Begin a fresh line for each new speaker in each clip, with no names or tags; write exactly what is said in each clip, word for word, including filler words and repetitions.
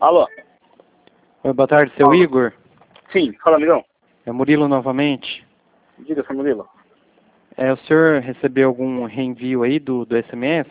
Alô?
Oi, boa tarde, seu
Alô.
Igor?
Sim, fala, amigão.
É Murilo novamente.
Diga, seu Murilo.
É, o senhor recebeu algum reenvio aí do, do S M S?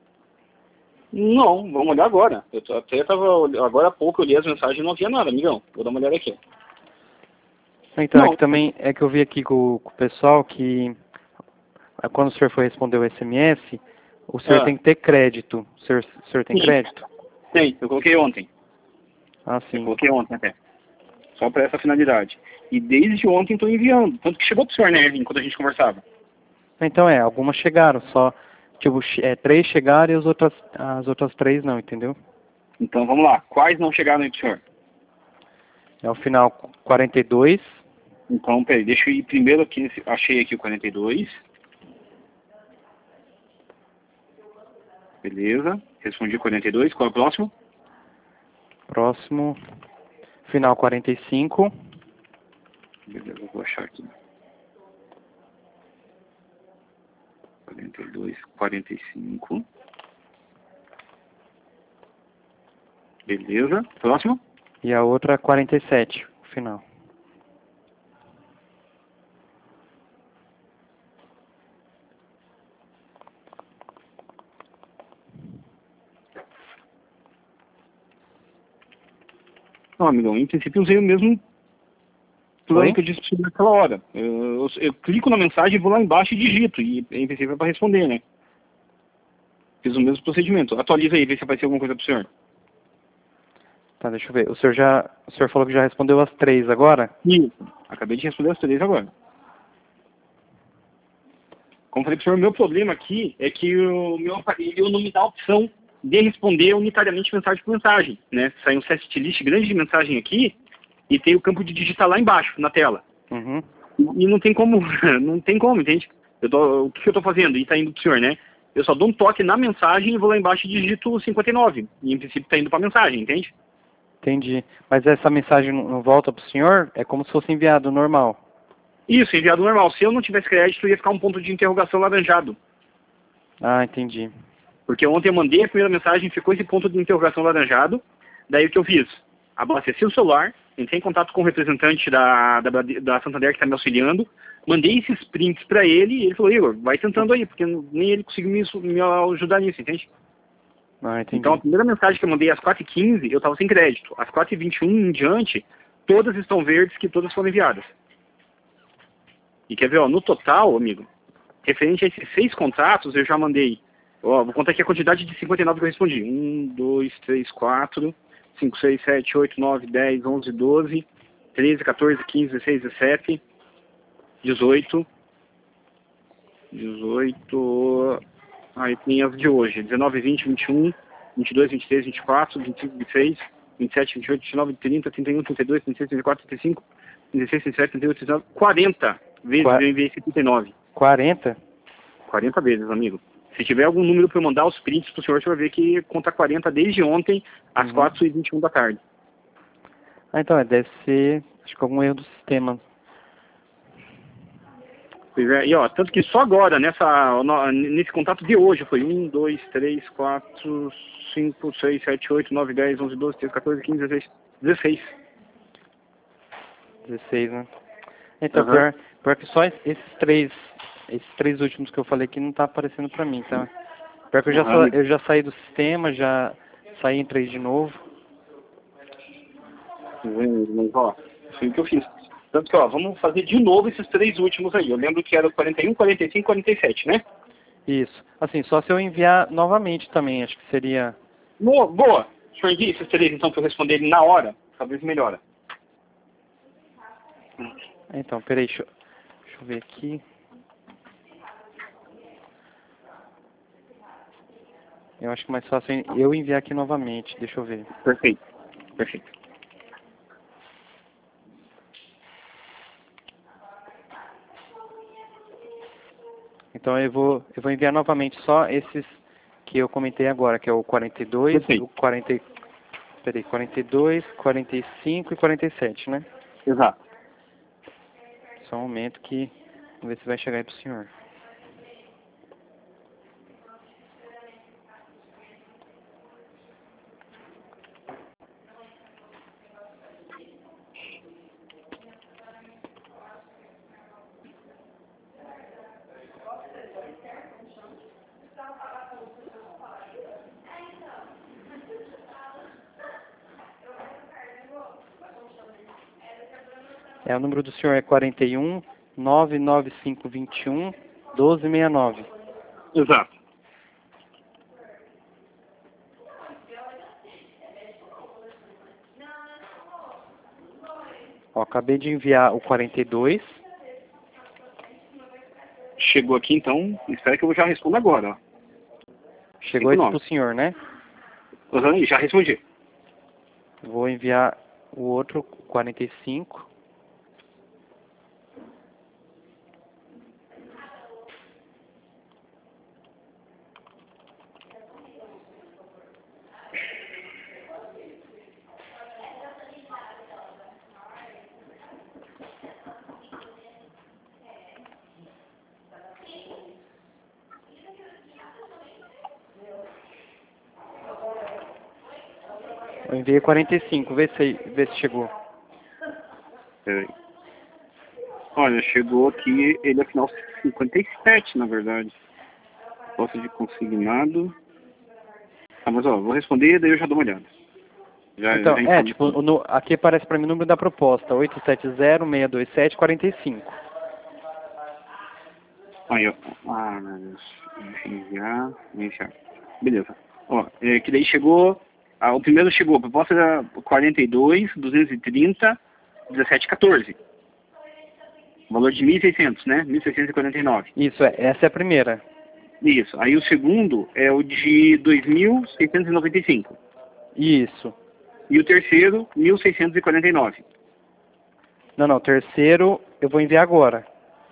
Não, vamos olhar agora. Eu tô- até tava, agora há pouco eu li as mensagens e não havia nada, amigão. Vou dar uma olhada aqui.
Então, é
Não.
que também, é que eu vi aqui com, com o pessoal que ah, quando o senhor for responder o S M S, o senhor
Ah,
tem que ter crédito. O senhor, o senhor tem
sim,
crédito?
tem. Eu coloquei ontem.
Ah,
Eu
sim.
coloquei ontem até. Só para essa finalidade. E desde ontem estou enviando. Tanto que chegou pro senhor, né, enquanto a gente conversava.
Então é, algumas chegaram, só, tipo, che- é, três chegaram e as outras, as outras três não, entendeu?
Então vamos lá. Quais não chegaram aí pro senhor?
É o final quarenta e dois,
Então, peraí, deixa eu ir primeiro aqui. Nesse, achei aqui o quarenta e dois. Beleza. Respondi quarenta e dois. Qual é o próximo?
próximo, final quarenta e cinco,
Beleza, eu vou achar aqui. quarenta e dois, quarenta e cinco. Beleza. Próximo.
e a outra quarenta e sete, o final.
Não, amigão, em princípio eu usei o mesmo plano
Oi?
que eu disse pra você naquela hora. Eu, eu, eu clico na mensagem, vou lá embaixo e digito. E em princípio é para responder, né? Fiz o mesmo procedimento. Atualiza aí, vê se apareceu alguma coisa pro senhor.
Tá, deixa eu ver. O senhor já, o senhor falou que já respondeu as três agora?
Isso. Acabei de responder as três agora. Como falei pro senhor, o meu problema aqui é que o meu aparelho não me dá a opção de responder unitariamente mensagem por mensagem, né? Sai um set list grande de mensagem aqui e tem o campo de digitar lá embaixo, na tela.
Uhum.
E não tem como, não tem como, entende? Eu tô, o que, que eu tô fazendo? E tá indo pro senhor, né? Eu só dou um toque na mensagem e vou lá embaixo e digito cinquenta e nove. E em princípio tá indo pra mensagem, entende?
Entendi. Mas essa mensagem não não volta pro senhor? É como se fosse enviado normal.
Isso, enviado normal. Se eu não tivesse crédito, ia ficar um ponto de interrogação laranjado.
Ah, entendi.
Porque ontem eu mandei a primeira mensagem, ficou esse ponto de interrogação laranjado. Daí o que eu fiz? Abasteci o celular, entrei em contato com o representante da, da, da Santander que está me auxiliando, mandei esses prints para ele e ele falou, Igor, vai tentando aí, porque nem ele conseguiu me, me ajudar nisso, entende?
Ah,
Então a
entendi.
primeira mensagem que eu mandei às quatro e quinze, eu estava sem crédito. Às quatro e vinte e um em diante, todas estão verdes, que todas foram enviadas. E quer ver, ó, no total, amigo, referente a esses seis contratos, eu já mandei. Ó, vou contar aqui a quantidade de cinquenta e nove que eu respondi. um, dois, três, quatro, cinco, seis, sete, oito, nove, dez, onze, doze, treze, quatorze, quinze, dezesseis, dezessete, dezoito, dezoito. Aí tem as de hoje: dezenove, vinte, vinte e um, vinte e dois, vinte e três, vinte e quatro, vinte e cinco, vinte e seis, vinte e sete, vinte e oito, vinte e nove, trinta, trinta e um, trinta e dois, trinta e seis, trinta e quatro, trinta e cinco, trinta e seis, trinta e sete, trinta e oito, trinta e nove, quarenta vezes
Qua
eu enviei setenta e nove.
quarenta?
quarenta vezes, amigo. Se tiver algum número para eu mandar os prints pro senhor, você vai ver que conta quarenta desde ontem, às
Uhum.
quatro e vinte e um da tarde.
Ah, então, é, deve ser, acho que algum erro do sistema.
Pois é, e ó, tanto que só agora, nessa, no- nesse contato de hoje, foi um, dois, três, quatro, cinco, seis, sete, oito, nove, dez, onze, doze, treze, quatorze, quinze, dezesseis. dezesseis.
dezesseis, né? Então,
Aham.
pior, pior que só es- esses três, esses três últimos que eu falei aqui não tá aparecendo pra mim, tá? Pior que eu já, sa-
Aham.
eu já saí do sistema, já saí e entrei de novo.
Mas, ó, foi o que eu fiz. Tanto que, ó, vamos fazer de novo esses três últimos aí. Eu lembro que era o quarenta e um, quarenta e cinco, quarenta e sete, né?
Isso. Assim, só se eu enviar novamente também, acho que seria...
Boa, boa. O senhor envia esses três, então, para eu responder ele na hora. Talvez melhora.
Então, peraí, deixa, eu- deixa eu ver aqui. Eu acho que mais fácil eu enviar aqui novamente, deixa eu ver.
Perfeito. Perfeito.
Então eu vou, eu vou enviar novamente só esses que eu comentei agora, que é o quarenta e dois,
Perfeito.
o quarenta, e- peraí, quarenta e dois, quarenta e cinco e quarenta e sete, né?
Exato.
Só um momento que, vamos ver se vai chegar aí pro senhor. É, o número do senhor é quarenta e um, nove nove cinco dois um, doze sessenta e nove.
Exato.
Ó, acabei de enviar o quarenta e dois.
Chegou aqui, então, espera que eu já respondo agora, ó.
Chegou esse pro senhor, né?
Aham, e já respondi.
Vou enviar o outro quarenta e cinco. Eu enviei quarenta e cinco, vê se, vê se chegou.
Peraí. Olha, chegou aqui, ele é final cinquenta e sete, na verdade. Posse de consignado. Ah, mas ó, vou responder, daí eu já dou uma olhada. Já,
Então,
já
é,
informo
tipo,
tudo.
no, aqui aparece pra mim o número da proposta, oito sete zero, seis dois sete, quarenta e cinco.
Aí, ó. Ah, meu Deus. Deixa eu enviar. Enviar. Beleza. Ó, é, que daí chegou. Ah, o primeiro chegou, a proposta era quarenta e dois, duzentos e trinta, dezessete, quatorze. Valor de mil e seiscentos, né? mil seiscentos e quarenta e nove.
Isso, é, essa é a primeira.
Isso. Aí o segundo é o de dois mil seiscentos e noventa e cinco.
Isso.
E o terceiro, mil seiscentos e quarenta e nove.
Não, não, o terceiro eu vou enviar agora.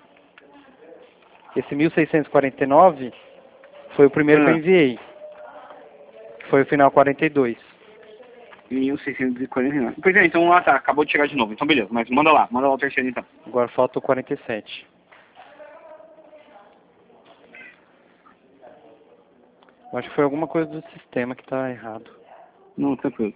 Esse mil seiscentos e quarenta e nove foi o primeiro que eu
Ah,
enviei. Foi o final quarenta e dois.
mil seiscentos e quarenta e nove. Pois é, então, ah tá, acabou de chegar de novo. Então beleza, mas manda lá, manda lá o terceiro então.
Agora falta o quarenta e sete. Eu acho que foi alguma coisa do sistema que tá errado.
Não, tranquilo.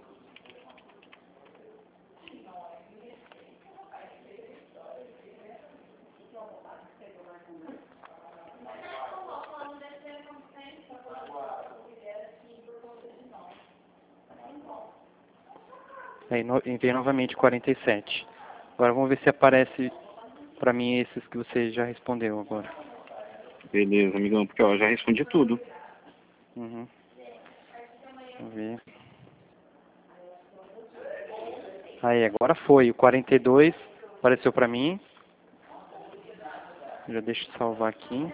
Aí no, enviei novamente quarenta e sete. Agora vamos ver se aparece pra mim esses que você já respondeu agora.
Beleza, amigão, porque ó, eu já respondi tudo.
Uhum. Vamos ver. Aí, agora foi. O quarenta e dois apareceu pra mim. Já deixa eu salvar aqui.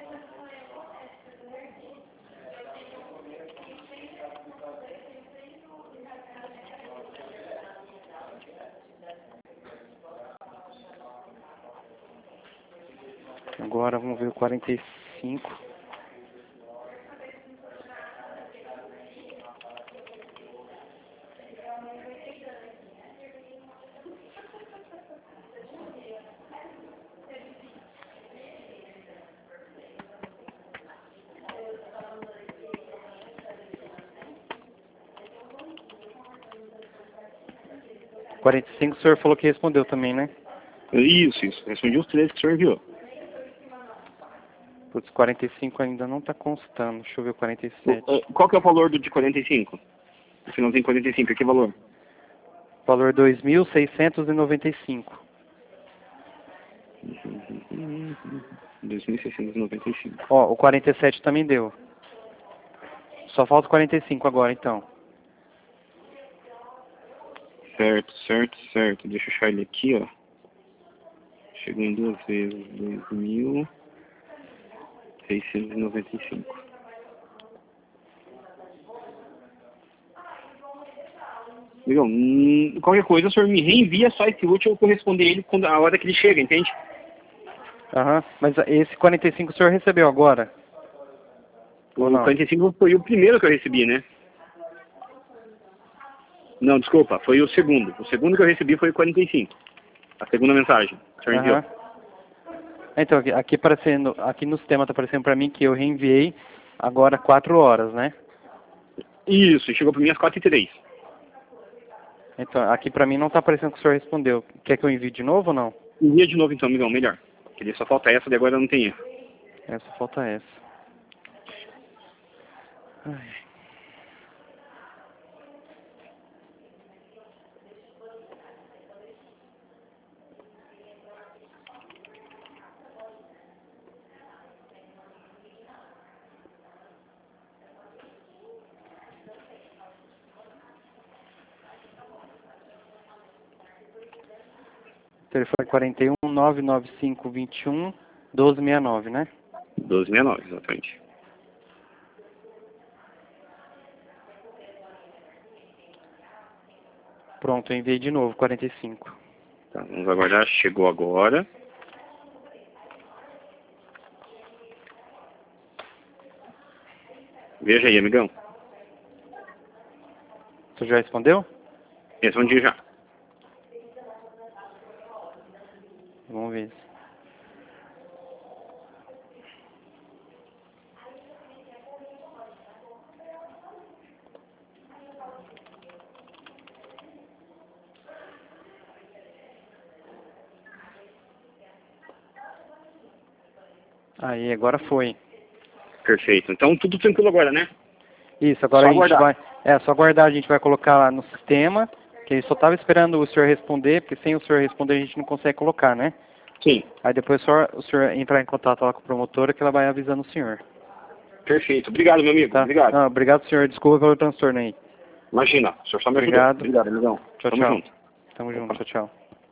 Agora vamos ver o quarenta e cinco. quarenta e cinco o senhor falou que respondeu também, né?
Isso, isso. Respondi os três que o senhor enviou.
Putz, quarenta e cinco ainda não tá constando. Deixa eu ver o quarenta e sete.
O- Qual que é o valor do de quarenta e cinco? O finalzinho quarenta e cinco, que valor?
Valor dois mil seiscentos e noventa e cinco.
dois mil seiscentos e noventa e cinco.
Ó, o quarenta e sete também deu. Só falta o quarenta e cinco agora, então.
Certo, certo, certo. Deixa eu achar ele aqui, ó. Chegou em duas vezes. dois mil seiscentos e noventa e cinco. Legal. Hum, qualquer coisa, o senhor me reenvia só esse último para eu responder ele quando, a hora que ele chega, entende?
Aham. Mas esse quarenta e cinco o senhor recebeu agora? Ou
O
não?
quarenta e cinco foi o primeiro que eu recebi, né? Não, desculpa, foi o segundo. O segundo que eu recebi foi o quarenta e cinco. A segunda mensagem. O senhor enviou.
Aham. Então, aqui, aqui, aparecendo, aqui no sistema tá aparecendo pra mim que eu reenviei agora quatro horas, né?
Isso, e chegou para mim às quatro e três.
Então, aqui pra mim não tá aparecendo que o senhor respondeu. Quer que eu envie de novo ou não?
Envia de novo então, amigão, melhor. Porque só falta essa, de agora não tem erro.
É, só falta essa. Ai. Telefone quarenta e um, nove nove cinco, vinte e um, doze sessenta e nove, né?
doze sessenta e nove, exatamente.
Pronto, eu enviei de novo, quarenta e cinco.
Tá, vamos aguardar, chegou agora. Veja aí, amigão.
Você já respondeu?
Respondi já.
Vamos ver. Aí, agora foi.
Perfeito. Então tudo tranquilo agora, né?
Isso, agora
Só
a gente
aguardar.
vai... É, só aguardar, a gente vai colocar lá no sistema, que ele só estava esperando o senhor responder, porque sem o senhor responder a gente não consegue colocar, né?
Sim.
Aí depois só o senhor entrar em contato lá com a promotora, que ela vai avisando o senhor.
Perfeito. Obrigado, meu amigo.
Tá?
Obrigado.
Não, obrigado, senhor. Desculpa pelo transtorno aí.
Imagina, o senhor só me
Obrigado.
ajudou. Obrigado, amigão.
Tchau,
Tamo
tchau.
junto.
Tamo junto. Tchau, tchau.